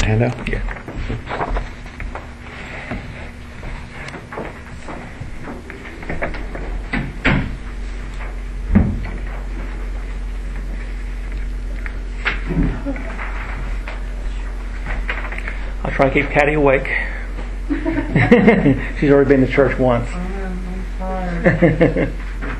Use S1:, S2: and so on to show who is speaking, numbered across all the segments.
S1: handout?
S2: Yeah. I'll try to keep Patty awake. She's already been to church once.
S3: I'm tired.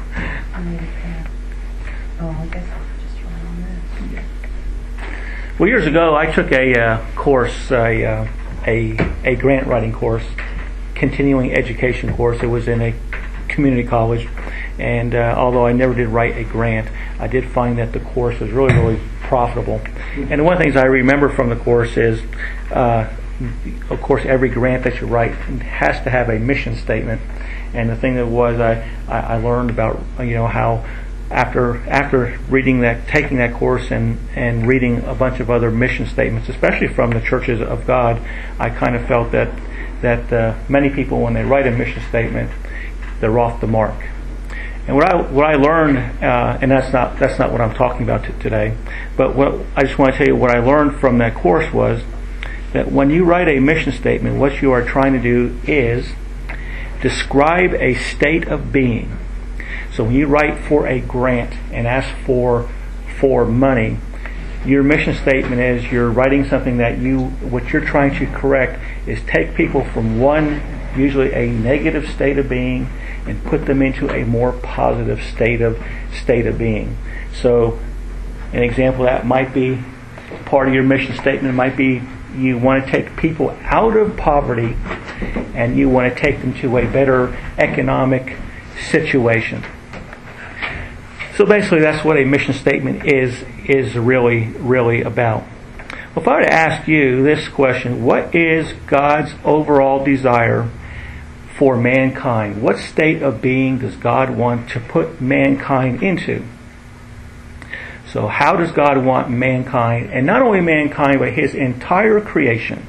S3: I guess I'll just run on this.
S2: Well, years ago, I took a course, a grant writing course, continuing education course. It was in a community college, and although I never did write a grant, I did find that the course was really, really profitable. And one of the things I remember from the course is, of course, every grant that you write has to have a mission statement. And the thing that was, I learned about, how after reading that, taking that course and reading a bunch of other mission statements, especially from the churches of God, I kind of felt that many people, when they write a mission statement, they're off the mark. And what I learned, and that's not what I'm talking about today, but what I just want to tell you what I learned from that course was that when you write a mission statement, what you are trying to do is describe a state of being. So when you write for a grant and ask for money, your mission statement is you're writing something that what you're trying to correct is take people from one, usually a negative state of being, and put them into a more positive state of being. So an example of that might be, part of your mission statement might be you want to take people out of poverty and you want to take them to a better economic situation. So basically that's what a mission statement is really about. Well, if I were to ask you this question, what is God's overall desire for mankind? What state of being does God want to put mankind into? So how does God want mankind, and not only mankind, but His entire creation,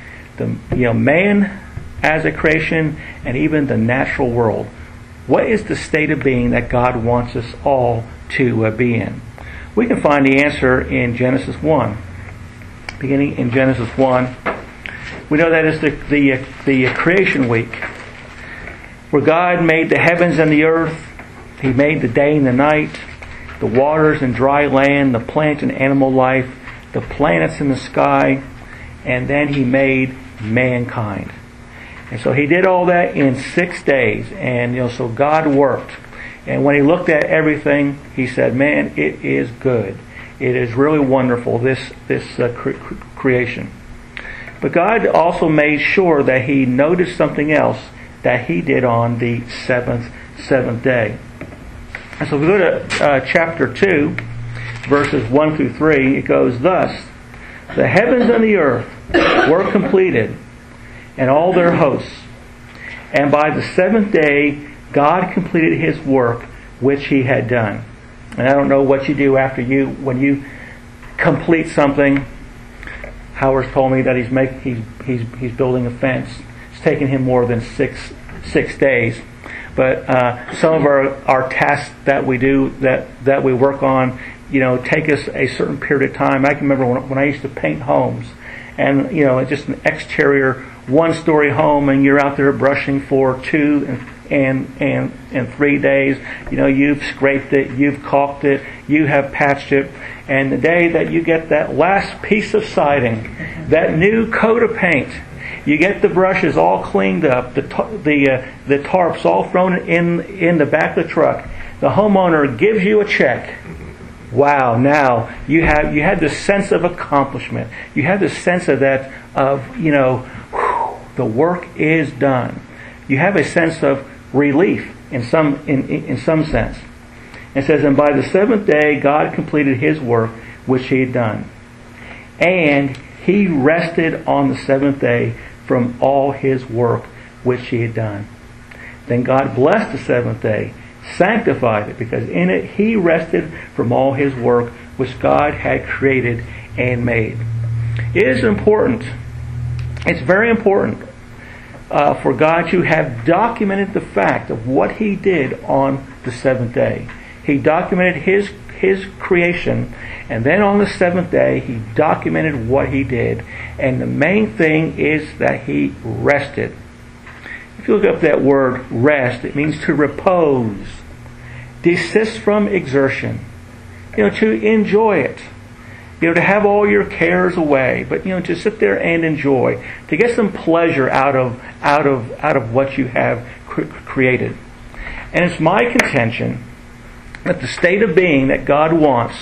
S2: man as a creation, and even the natural world? What is the state of being that God wants us all to be in? We can find the answer in Genesis 1. Beginning in Genesis 1, we know that is the creation week, where God made the heavens and the earth. He made the day and the night, the waters and dry land, the plant and animal life, the planets in the sky, and then He made mankind. And so He did all that in 6 days, and so God worked. And when He looked at everything, He said, "Man, it is good. It is really wonderful, this creation." But God also made sure that He noticed something else that He did on the seventh day. And so if we go to chapter 2, verses 1 through 3, it goes thus: "The heavens and the earth were completed, and all their hosts. And by the seventh day, God completed His work which He had done." And I don't know what you do when you complete something. Howard's told me that he's building a fence. It's taken him more than six days. But some of our tasks that we do, that we work on, take us a certain period of time. I can remember when I used to paint homes, and just an exterior one-story home, and you're out there brushing for 2 and 3 days. You've scraped it, you've caulked it, you have patched it, and the day that you get that last piece of siding, that new coat of paint, you get the brushes all cleaned up, the tarps all thrown in the back of the truck. The homeowner gives you a check. Wow! Now you had this sense of accomplishment. You have this sense of that the work is done. You have a sense of relief in some sense. It says, "And by the seventh day God completed His work which He had done, and He rested on the seventh day from all His work which He had done. Then God blessed the seventh day, sanctified it, because in it He rested from all His work which God had created and made." It is important. It's very important for God to have documented the fact of what He did on the seventh day. He documented His creation, and then on the seventh day He documented what He did. And the main thing is that He rested. If you look up that word rest, it means to repose, desist from exertion, to enjoy it, to have all your cares away, but to sit there and enjoy, to get some pleasure out of what you have created. And it's my contention that the state of being that God wants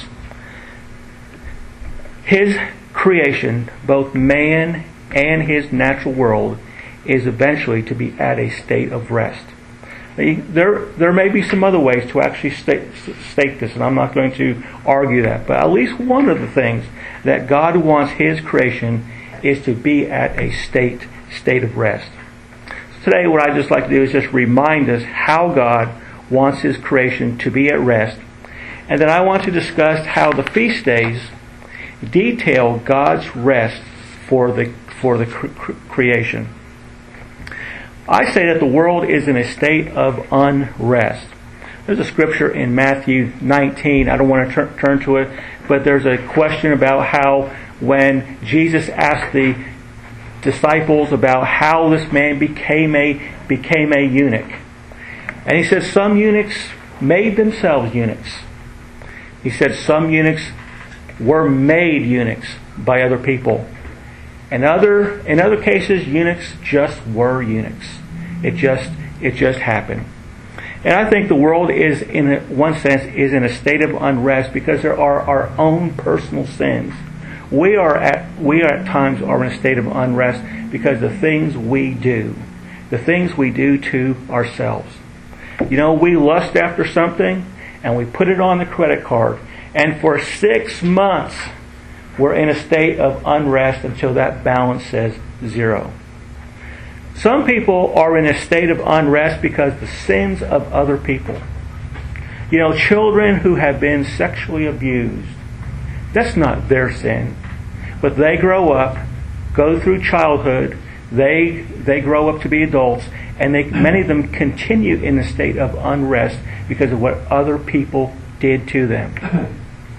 S2: His creation, both man and His natural world, is eventually to be at a state of rest. There may be some other ways to actually state this, and I'm not going to argue that, but at least one of the things that God wants His creation is to be at a state of rest. So today what I'd just like to do is just remind us how God wants His creation to be at rest, and then I want to discuss how the feast days detail God's rest for the creation. I say that the world is in a state of unrest. There's a scripture in Matthew 19. I don't want to turn to it, but there's a question about how when Jesus asked the disciples about how this man became a eunuch. And He said some eunuchs made themselves eunuchs. He said some eunuchs were made eunuchs by other people. In other cases, eunuchs just were eunuchs. It just happened. And I think the world is, in one sense, is in a state of unrest because there are our own personal sins. We are at times are in a state of unrest because the things we do to ourselves. We lust after something and we put it on the credit card, and for 6 months we're in a state of unrest until that balance says zero. Some people are in a state of unrest because the sins of other people. Children who have been sexually abused. That's not their sin. But they grow up, go through childhood, they grow up to be adults, and many of them continue in a state of unrest because of what other people did to them.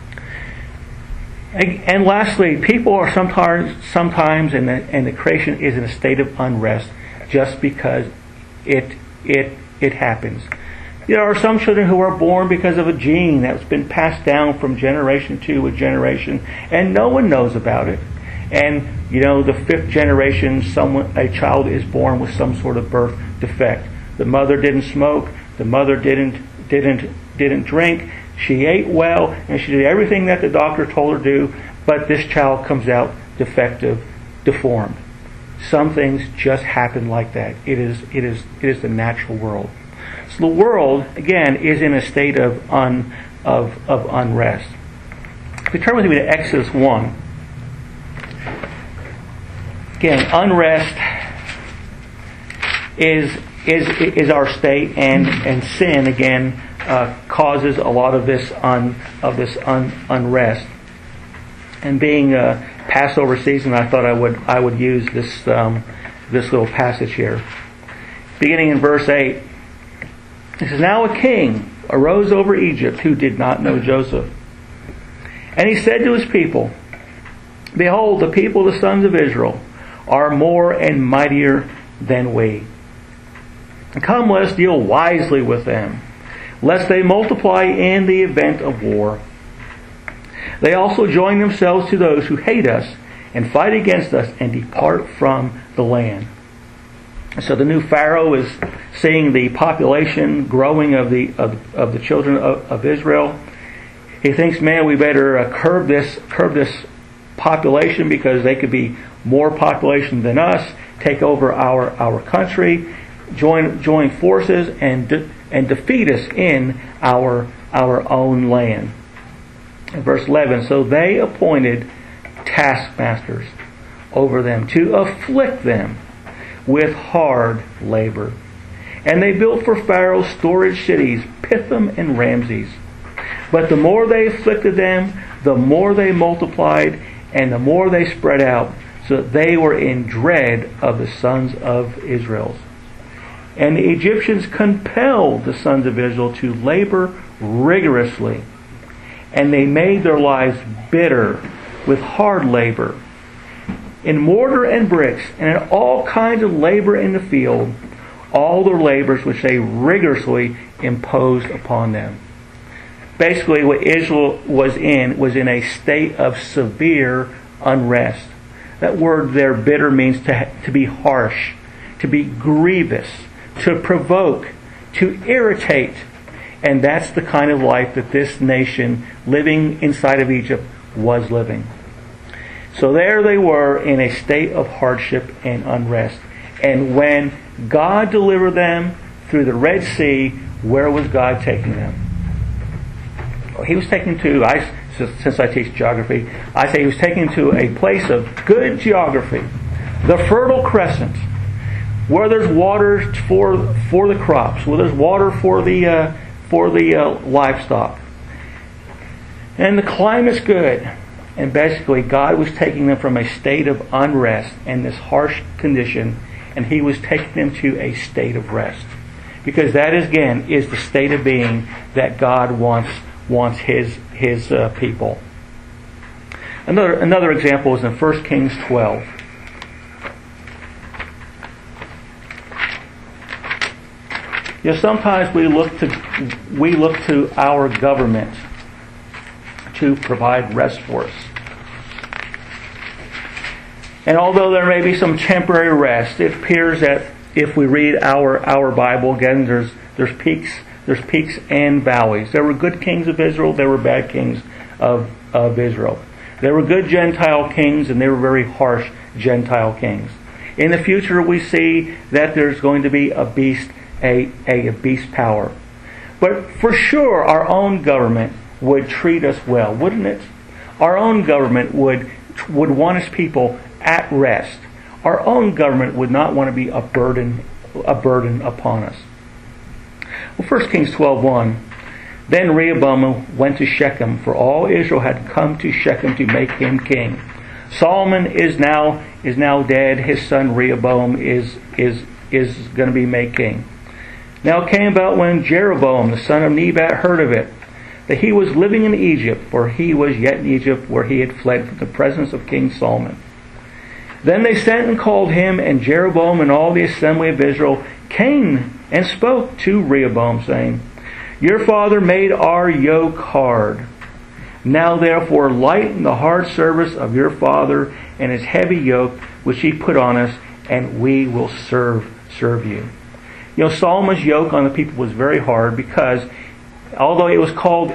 S2: And lastly, people are sometimes and the creation is in a state of unrest just because it happens. There are some children who are born because of a gene that's been passed down from generation to a generation, and no one knows about it. And the fifth generation, a child is born with some sort of birth defect. The mother didn't smoke. The mother didn't drink. She ate well, and she did everything that the doctor told her to do, but this child comes out defective, deformed. Some things just happen like that. It is the natural world. So the world, again, is in a state of unrest. If you turn with me to Exodus 1, again, unrest is our state, and sin again causes a lot of this unrest. And being Passover season, I thought I would use this little passage here, beginning in verse 8. It says, "Now a king arose over Egypt who did not know Joseph, and he said to his people, 'Behold, the people of the sons of Israel are more and mightier than we. Come, let us deal wisely with them, lest they multiply in the event of war. They also join themselves to those who hate us and fight against us and depart from the land.'" So the new Pharaoh is seeing the population growing of the children of Israel. He thinks, man, we better curb this population because they could be more population than us, take over our country, join forces and defeat us in our own land. In verse 11, "So they appointed taskmasters over them to afflict them with hard labor. And they built for Pharaoh storage cities, Pithom and Ramses. But the more they afflicted them, the more they multiplied, and the more they spread out, so that they were in dread of the sons of Israel. And the Egyptians compelled the sons of Israel to labor rigorously. and they made their lives bitter with hard labor, in mortar and bricks, and in all kinds of labor in the field, all their labors which they rigorously imposed upon them. Basically, what Israel was in a state of severe unrest. That word there, bitter, means to be harsh, to be grievous, to provoke, to irritate. And that's the kind of life that this nation living inside of Egypt was living. So there they were in a state of hardship and unrest. And when God delivered them through the Red Sea, where was God taking them? He was taking to, since I teach geography, I say he was taking to a place of good geography, the Fertile Crescent, where there's water for the crops, where there's water for the livestock, and the climate's good. And basically, God was taking them from a state of unrest and this harsh condition, and He was taking them to a state of rest, because that is the state of being that God wants His people. Another example is in 1 Kings 12. Sometimes we look to our government to provide rest for us. And although there may be some temporary rest, it appears that if we read our Bible, again, there's peaks and valleys. There were good kings of Israel, there were bad kings of Israel. There were good Gentile kings, and there were very harsh Gentile kings. In the future, we see that there's going to be a beast power. But for sure, our own government would treat us well, wouldn't it? Our own government would want its people at rest. Our own government would not want to be a burden upon us. Well, 1 Kings 12:1. Then Rehoboam went to Shechem, for all Israel had come to Shechem to make him king. Solomon is now dead. His son Rehoboam is going to be made king. Now it came about when Jeroboam, the son of Nebat, heard of it, that he was living in Egypt, for he was yet in Egypt, where he had fled from the presence of King Solomon. Then they sent and called him, and Jeroboam and all the assembly of Israel came and spoke to Rehoboam, saying, Your father made our yoke hard. Now therefore lighten the hard service of your father and his heavy yoke which he put on us, and we will serve you. Solomon's yoke on the people was very hard, because although it was called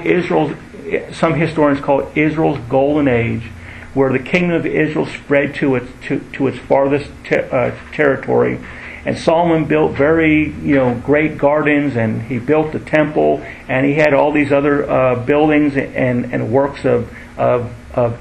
S2: some historians call it Israel's golden age, where the kingdom of Israel spread to its farthest territory, and Solomon built very great gardens, and he built the temple, and he had all these other buildings and works of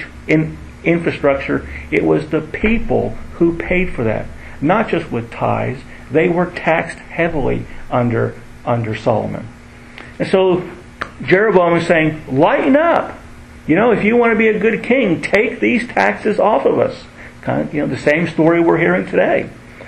S2: infrastructure. It was the people who paid for that, not just with tithes. They were taxed heavily under Solomon. And so Jeroboam is saying, lighten up. If you want to be a good king, take these taxes off of us. Kind of, the same story we're hearing today.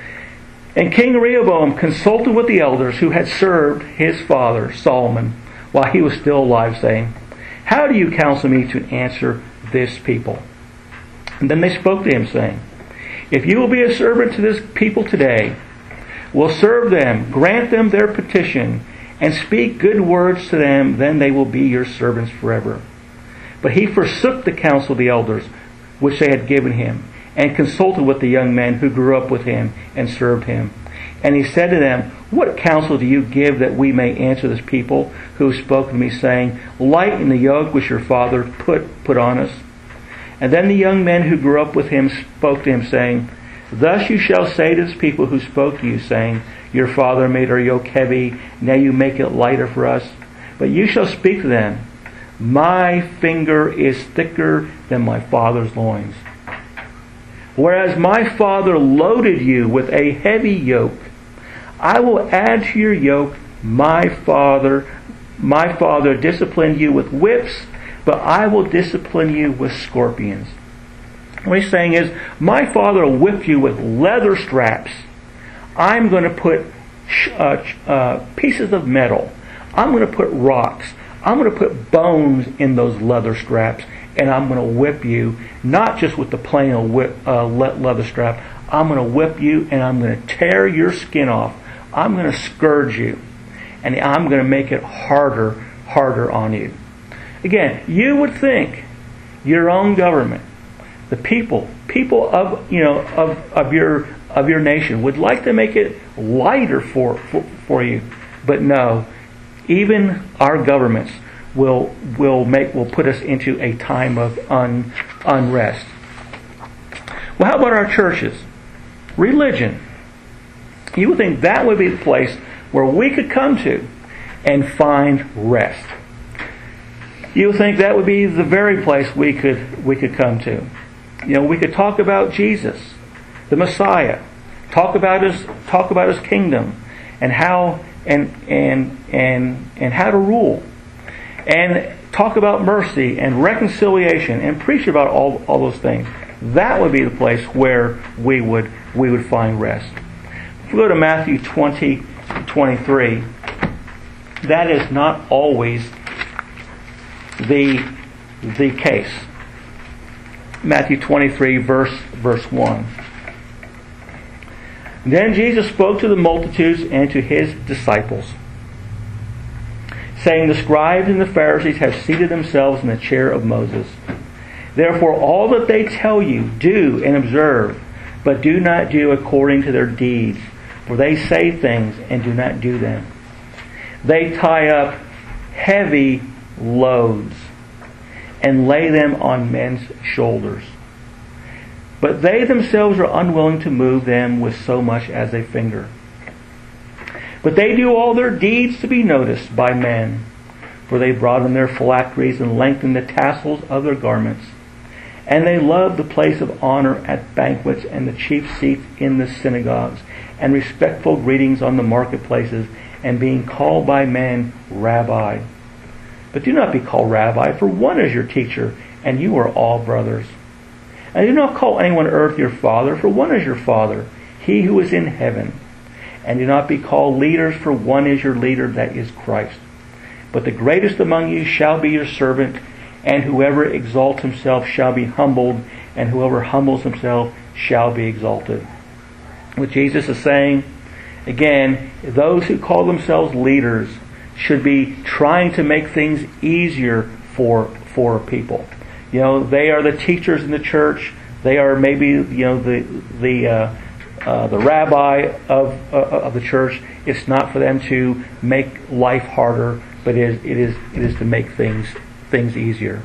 S2: And King Rehoboam consulted with the elders who had served his father Solomon while he was still alive, saying, How do you counsel me to answer this people? And then they spoke to him, saying, If you will be a servant to this people today, will serve them, grant them their petition, and speak good words to them, then they will be your servants forever. But he forsook the counsel of the elders, which they had given him, and consulted with the young men who grew up with him and served him. And he said to them, What counsel do you give that we may answer this people who have spoken to me, saying, Lighten the yoke which your father put on us? And then the young men who grew up with him spoke to him, saying, Thus you shall say to this people who spoke to you, saying, Your father made our yoke heavy, now you make it lighter for us. But you shall speak to them, My finger is thicker than my father's loins. Whereas my father loaded you with a heavy yoke, I will add to your yoke. My father disciplined you with whips, but I will discipline you with scorpions. What he's saying is, my father whipped you with leather straps. I'm going to put pieces of metal. I'm going to put rocks. I'm going to put bones in those leather straps, and I'm going to whip you, not just with the plain old leather strap. I'm going to whip you, and I'm going to tear your skin off. I'm going to scourge you, and I'm going to make it harder on you. Again, you would think your own government, the people of your nation would like to make it lighter for you, but no. Even our governments will put us into a time of unrest. Well, how about our churches? Religion. You would think that would be the place where we could come to and find rest. You would think that would be the very place we could come to. We could talk about Jesus, the Messiah, talk about his kingdom and how and how to rule, and talk about mercy and reconciliation and preach about all those things. That would be the place where we would find rest. If we go to Matthew 20:23, that is not always the case. Matthew 23, verse 1. Then Jesus spoke to the multitudes and to his disciples, saying, the scribes and the Pharisees have seated themselves in the chair of Moses. Therefore all that they tell you, do and observe, but do not do according to their deeds, for they say things and do not do them. They tie up heavy loads and lay them on men's shoulders, but they themselves are unwilling to move them with so much as a finger. But they do all their deeds to be noticed by men, for they broaden their phylacteries and lengthen the tassels of their garments. And they love the place of honor at banquets and the chief seats in the synagogues, and respectful greetings on the marketplaces, and being called by men Rabbi. But do not be called Rabbi, for one is your teacher, and you are all brothers. And do not call anyone earth your father, for one is your Father, he who is in heaven. And do not be called leaders, for one is your leader, that is Christ. But the greatest among you shall be your servant, and whoever exalts himself shall be humbled, and whoever humbles himself shall be exalted. What Jesus is saying, again, those who call themselves leaders should be trying to make things easier for people. They are the teachers in the church. They are maybe the rabbi of the church. It's not for them to make life harder, but it is to make things easier.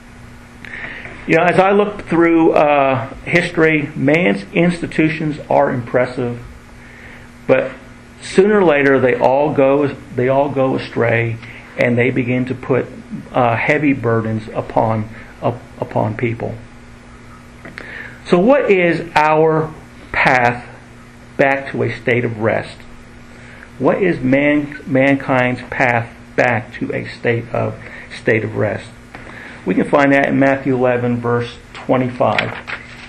S2: As I look through history, man's institutions are impressive, but sooner or later they all go astray, and they begin to put heavy burdens upon people. So what is our path back to a state of rest? What is mankind's path back to a state of rest? We can find that in Matthew 11, verse 25.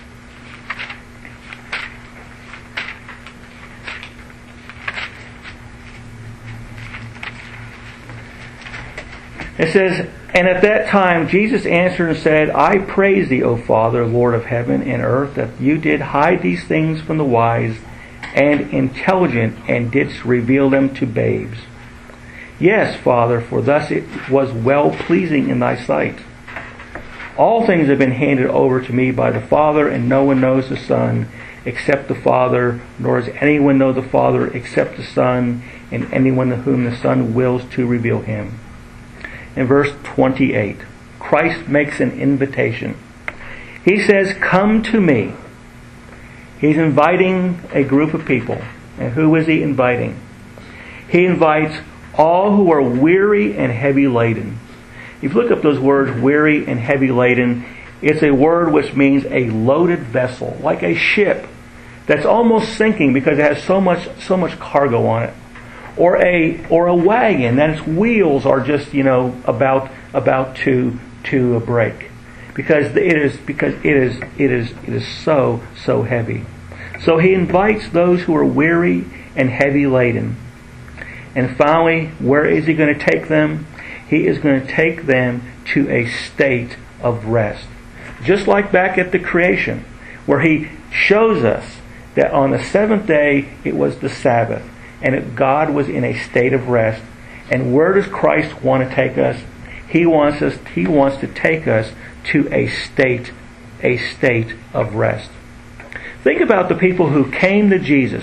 S2: It says, and at that time Jesus answered and said, I praise thee, O Father, Lord of heaven and earth, that you did hide these things from the wise and intelligent, and didst reveal them to babes. Yes, Father, for thus it was well pleasing in thy sight. All things have been handed over to me by the Father, and no one knows the Son except the Father, nor does anyone know the Father except the Son, and anyone to whom the Son wills to reveal him. In verse 28, Christ makes an invitation. He says, come to me. He's inviting a group of people. And who is he inviting? He invites all who are weary and heavy laden. If you look up those words, weary and heavy laden, it's a word which means a loaded vessel, like a ship that's almost sinking because it has so much cargo on it. Or a wagon that its wheels are just about to break, because it is so heavy. So he invites those who are weary and heavy laden. And finally, where is he going to take them? He is going to take them to a state of rest. Just like back at the creation, where He shows us that on the seventh day it was the Sabbath, and that God was in a state of rest. And where does Christ want to take us? He wants to take us to a state of rest. Think about the people who came to Jesus,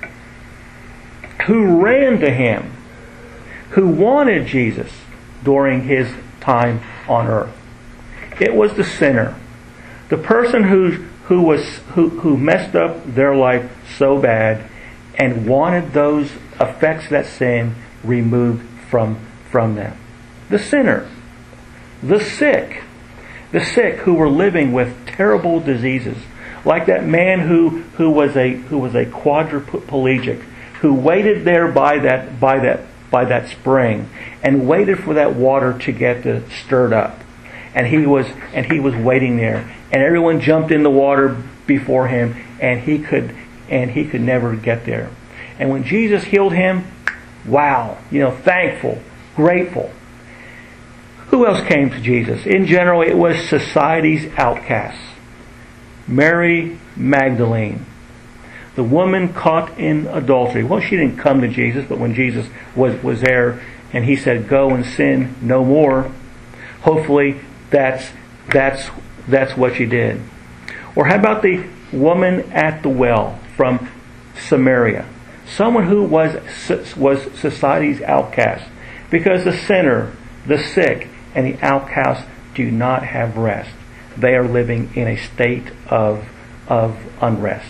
S2: who ran to Him, who wanted Jesus during His time on earth. It was the sinner, the person who messed up their life so bad and wanted those effects of that sin removed from them. The sinner, the sick who were living with terrible diseases, like that man who was a quadriplegic, who waited there by that spring and waited for that water to get stirred up, and he was waiting there, and everyone jumped in the water before him, and he could never get there. And when Jesus healed him, wow, thankful, grateful. Who else came to Jesus? In general, it was society's outcasts. Mary Magdalene, the woman caught in adultery. Well, she didn't come to Jesus, but when Jesus was there and He said, "Go and sin no more," hopefully that's what she did. Or how about the woman at the well from Samaria? Someone who was society's outcast. Because the sinner, the sick, and the outcast do not have rest. They are living in a state of unrest.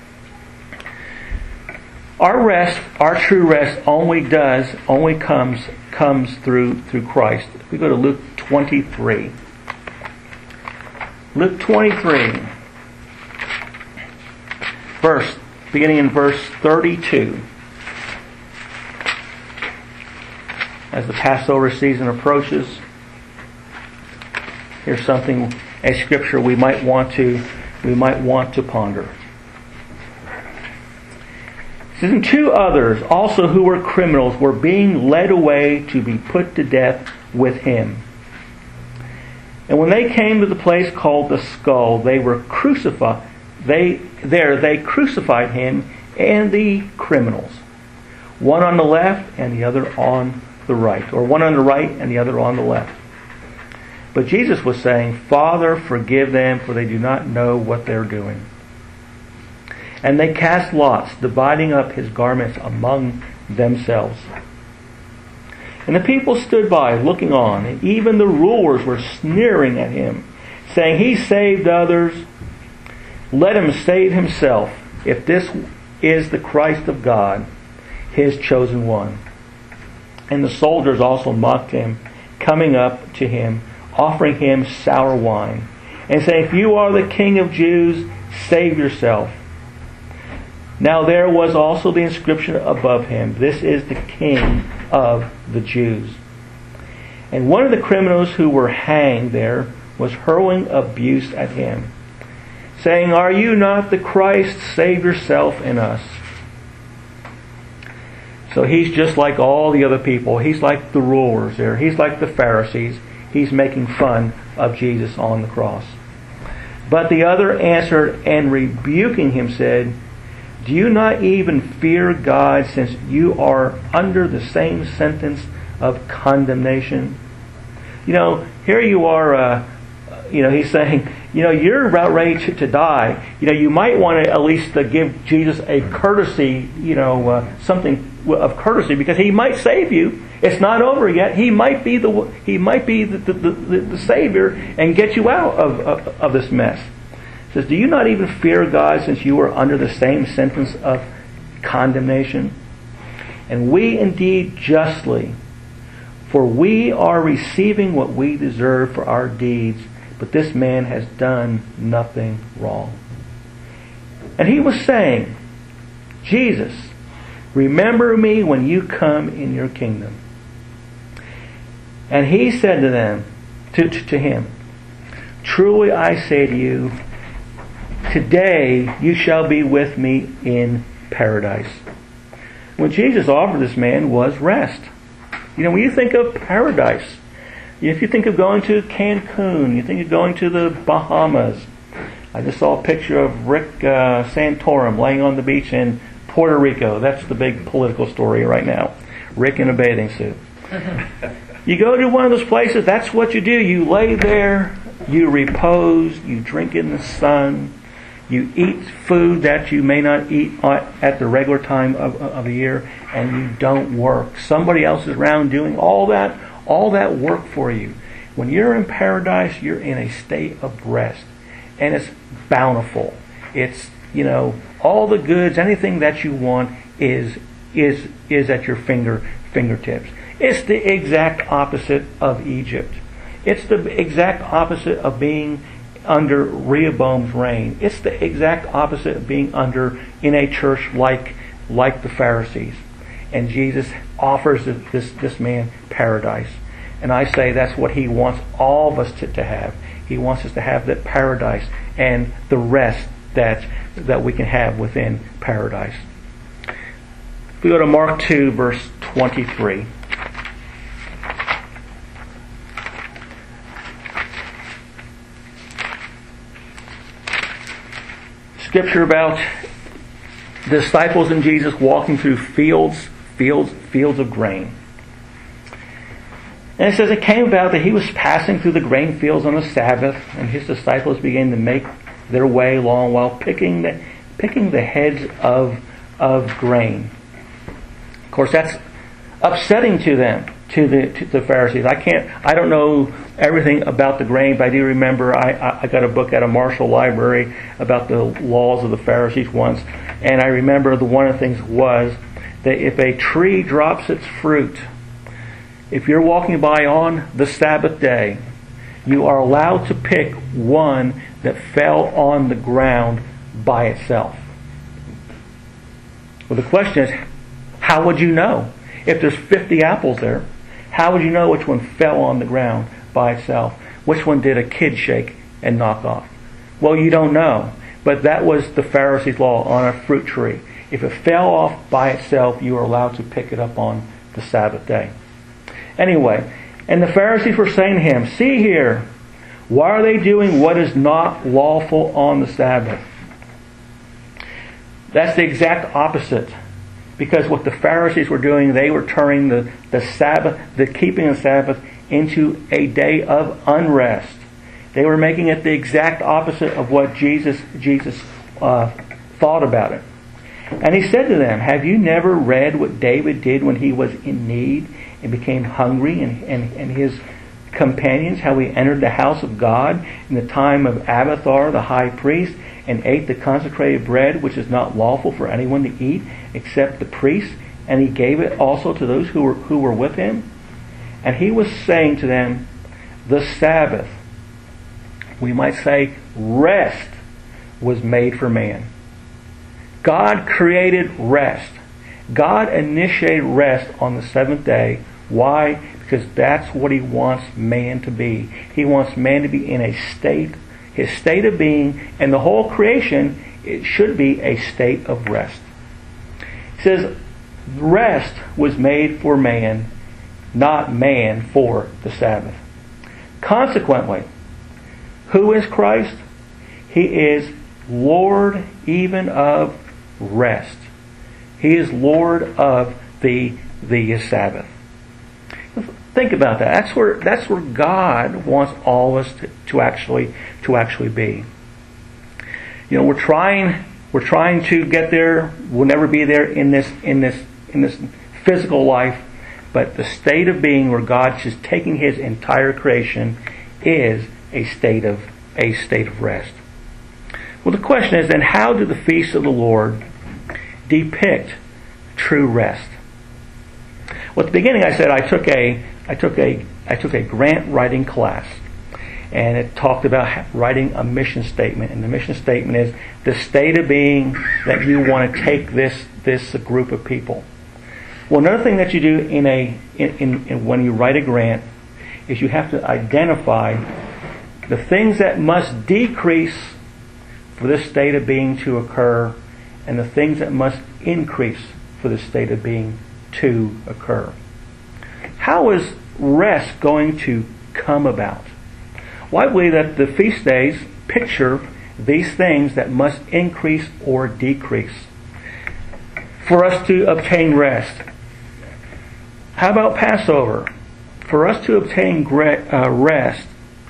S2: Our rest, our true rest, only comes through Christ. We go to Luke 23. Luke 23, beginning in verse 32. As the Passover season approaches, here's something, a scripture we might want to ponder. It says, "And two others also who were criminals were being led away to be put to death with him. And when they came to the place called the Skull, they were crucified. They crucified him and the criminals, one on the left and the other on the right, or one on the right and the other on the left. But Jesus was saying, 'Father, forgive them, for they do not know what they're doing.' And they cast lots, dividing up his garments among themselves. And the people stood by, looking on, and even the rulers were sneering at him, saying, 'He saved others. Let him save himself, if this is the Christ of God, His chosen one.' And the soldiers also mocked him, coming up to him, offering him sour wine, and saying, 'If you are the King of Jews, save yourself.' Now there was also the inscription above him, 'This is the King of the Jews.' And one of the criminals who were hanged there was hurling abuse at him, saying, 'Are you not the Christ? Save yourself and us.' So he's just like all the other people. He's like the rulers there. He's like the Pharisees. He's making fun of Jesus on the cross. But the other answered and rebuking him said, 'Do you not even fear God, since you are under the same sentence of condemnation?'" Here you are, he's saying, you're about ready to die. You might want to at least give Jesus a courtesy, something of courtesy, because He might save you. It's not over yet. He might be the Savior and get you out of this mess. It says, "Do you not even fear God, since you are under the same sentence of condemnation? And we indeed justly, for we are receiving what we deserve for our deeds, but this man has done nothing wrong." And he was saying, "Jesus, remember me when you come in your kingdom." And he said to them, to him, "Truly I say to you, today you shall be with me in paradise." What Jesus offered this man was rest. When you think of paradise, if you think of going to Cancun, you think of going to the Bahamas. I just saw a picture of Rick Santorum laying on the beach in Puerto Rico. That's the big political story right now. Rick in a bathing suit. You go to one of those places, that's what you do. You lay there, you repose, you drink in the sun, you eat food that you may not eat at the regular time of the year, and you don't work. Somebody else is around doing all that work for you. When you're in paradise, you're in a state of rest. And it's bountiful. It's, all the goods, anything that you want is at your fingertips. It's the exact opposite of Egypt. It's the exact opposite of being under Rehoboam's reign. It's the exact opposite of being in a church like the Pharisees. And Jesus offers this man paradise. And I say that's what he wants all of us to have. He wants us to have that paradise and the rest that we can have within paradise. If we go to Mark 2, verse 23. Scripture about the disciples and Jesus walking through fields of grain. And it says, it came about that he was passing through the grain fields on the Sabbath, and his disciples began to make their way along while picking the heads of grain. Of course, that's upsetting to them, to the Pharisees. I don't know everything about the grain, but I do remember I got a book at a Marshall library about the laws of the Pharisees once, and I remember one of the things was that if a tree drops its fruit, if you're walking by on the Sabbath day, you are allowed to pick one that fell on the ground by itself. Well, the question is, how would you know? If there's 50 apples there, how would you know which one fell on the ground by itself? Which one did a kid shake and knock off? Well, you don't know. But that was the Pharisees' law on a fruit tree. If it fell off by itself, you were allowed to pick it up on the Sabbath day. Anyway, and the Pharisees were saying to him, "See here, why are they doing what is not lawful on the Sabbath?" That's the exact opposite. Because what the Pharisees were doing, they were turning the Sabbath, the keeping of the Sabbath, into a day of unrest. They were making it the exact opposite of what Jesus thought about it. And he said to them, "Have you never read what David did when he was in need and became hungry, and his companions, how he entered the house of God in the time of Abiathar the high priest, and ate the consecrated bread, which is not lawful for anyone to eat except the priests, and he gave it also to those who were with him?" And he was saying to them, the Sabbath, we might say rest, was made for man. God created rest. God initiated rest on the seventh day. Why? Because that's what he wants man to be. He wants man to be in a state, his state of being, and the whole creation, it should be a state of rest. It says, rest was made for man, not man for the Sabbath. Consequently, who is Christ? He is Lord even of rest. He is Lord of the Sabbath. Think about that. That's where God wants all of us to actually be. You know, we're trying to get there. We'll never be there in this physical life, but the state of being where God's just taking his entire creation is a state of rest. Well, the question is then, how do the feasts of the Lord depict true rest? Well, at the beginning I said I took a grant writing class, and it talked about writing a mission statement. And the mission statement is the state of being that you want to take this group of people. Well, another thing that you do in when you write a grant is you have to identify the things that must decrease for this state of being to occur, and the things that must increase for this state of being to occur. How is rest going to come about? Well, I believe that the feast days picture these things that must increase or decrease for us to obtain rest. How about Passover? For us to obtain rest,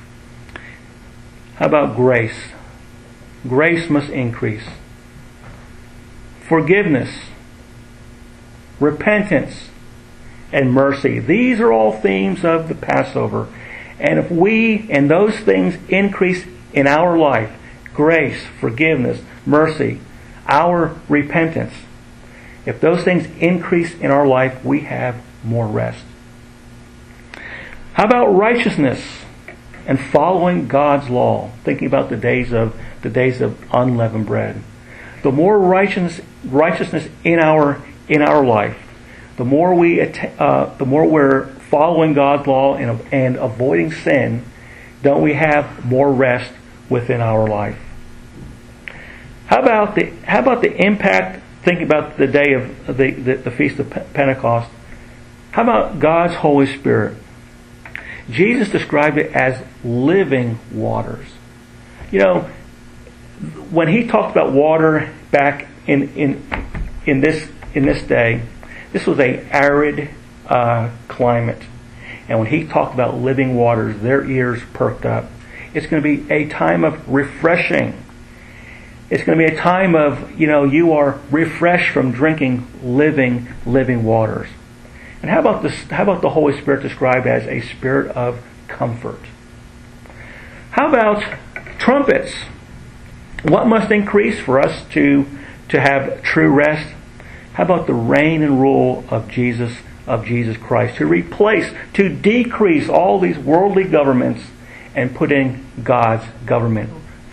S2: how about grace? Grace must increase. Forgiveness, repentance, and mercy. These are all themes of the Passover. And if we and those things increase in our life, grace, forgiveness, mercy, our repentance, if those things increase in our life, we have more rest. How about righteousness and following God's law? Thinking about the days of unleavened bread. The more righteousness in our life, the more we're following God's law and avoiding sin, don't we have more rest within our life? How about the impact? Thinking about the day of the Feast of Pentecost. How about God's Holy Spirit? Jesus described it as living waters. You know, when he talked about water back in this day, this was an arid climate, and when he talked about living waters, their ears perked up. It's going to be a time of refreshing. It's going to be a time of, you are refreshed from drinking living waters. And how about the Holy Spirit described as a spirit of comfort? How about trumpets? What must increase for us to have true rest? How about the reign and rule of Jesus Christ, to decrease all these worldly governments and put in God's government,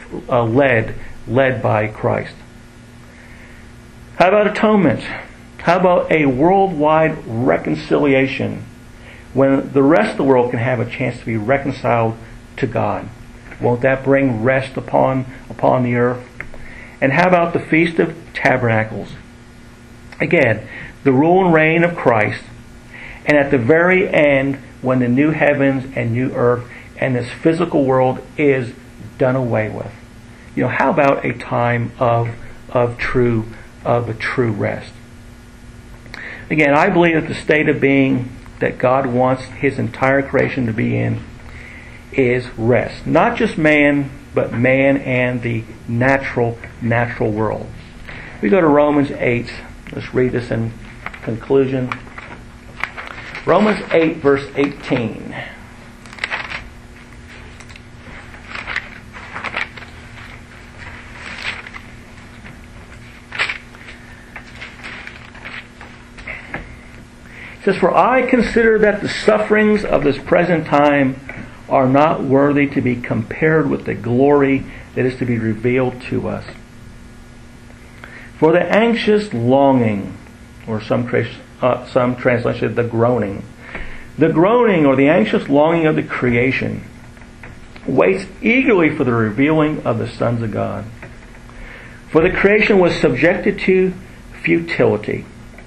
S2: led by Christ? How about atonement? How about a worldwide reconciliation when the rest of the world can have a chance to be reconciled to God? Won't that bring rest upon the earth? And how about the Feast of Tabernacles? Again, the rule and reign of Christ, and at the very end, when the new heavens and new earth and this physical world is done away with. How about a time of a true rest? Again, I believe that the state of being that God wants His entire creation to be in is rest. Not just man, but man and the natural world. We go to Romans 8. Let's read this in conclusion. Romans 8, verse 18. It says, "For I consider that the sufferings of this present time are not worthy to be compared with the glory that is to be revealed to us. For the anxious longing," or some translation, the groaning or the anxious longing of the creation waits eagerly for the revealing of the sons of God. For the creation was subjected to futility,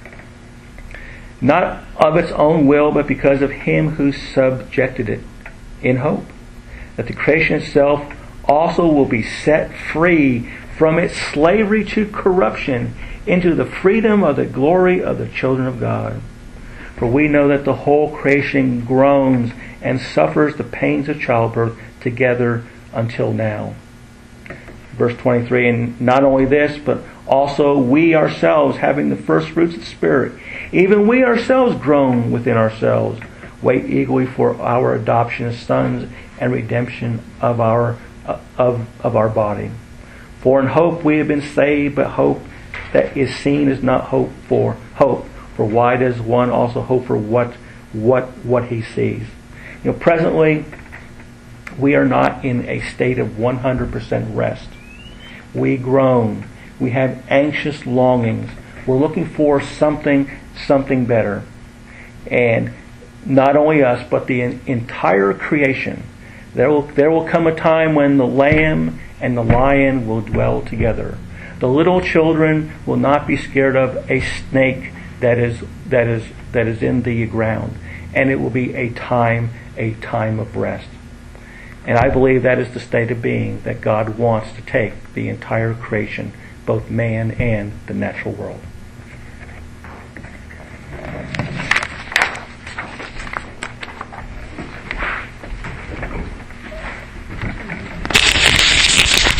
S2: not of its own will, but because of Him who subjected it, in hope that the creation itself also will be set free from its slavery to corruption into the freedom of the glory of the children of God. For we know that the whole creation groans and suffers the pains of childbirth together until now. Verse 23, "And not only this, but also we ourselves, having the first fruits of the Spirit, even we ourselves groan within ourselves, wait eagerly for our adoption as sons and redemption of our body. For in hope we have been saved, but hope that is seen is not hope for hope. For why does one also hope for what he sees?" Presently, we are not in a state of 100% rest. We groan. We have anxious longings. We're looking for something better. And not only us, but the entire creation. There will come a time when the lamb and the lion will dwell together. The little children will not be scared of a snake that is in the ground. and it will be a time of rest. And I believe that is the state of being that God wants to take the entire creation, both man and the natural world.